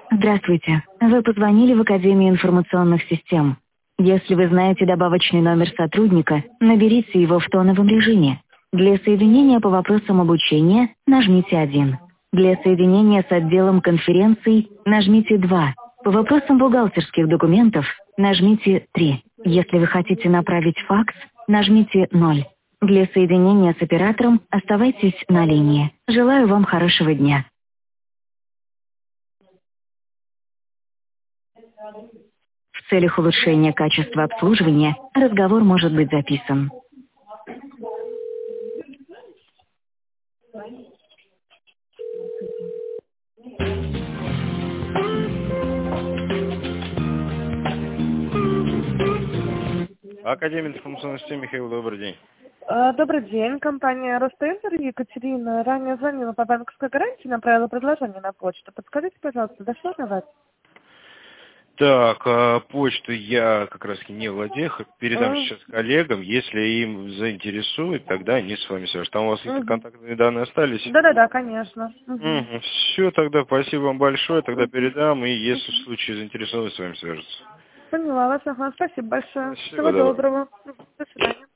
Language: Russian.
Здравствуйте. Вы позвонили в Академию информационных систем. Если вы знаете добавочный номер сотрудника, наберите его в тоновом режиме. Для соединения по вопросам обучения нажмите 1. Для соединения с отделом конференций нажмите 2. По вопросам бухгалтерских документов нажмите 3. Если вы хотите направить факс, нажмите 0. Для соединения с оператором оставайтесь на линии. Желаю вам хорошего дня. В целях улучшения качества обслуживания разговор может быть записан. Академия информационных систем, Михаил, добрый день. Добрый день, компания Ростейлер, Екатерина. Ранее звонила по банковской гарантии, направила предложение на почту. Подскажите, пожалуйста, дошло до вас? Так, почту я как раз не владею, передам сейчас коллегам. Если им заинтересует, тогда они с вами свяжутся. Там у вас какие-то контактные данные остались? Да-да-да, конечно. Все, тогда спасибо вам большое, тогда передам, и если в случае заинтересованы, с вами свяжутся. Поняла вас, ага, спасибо большое. Спасибо, Всего давай. доброго. До свидания.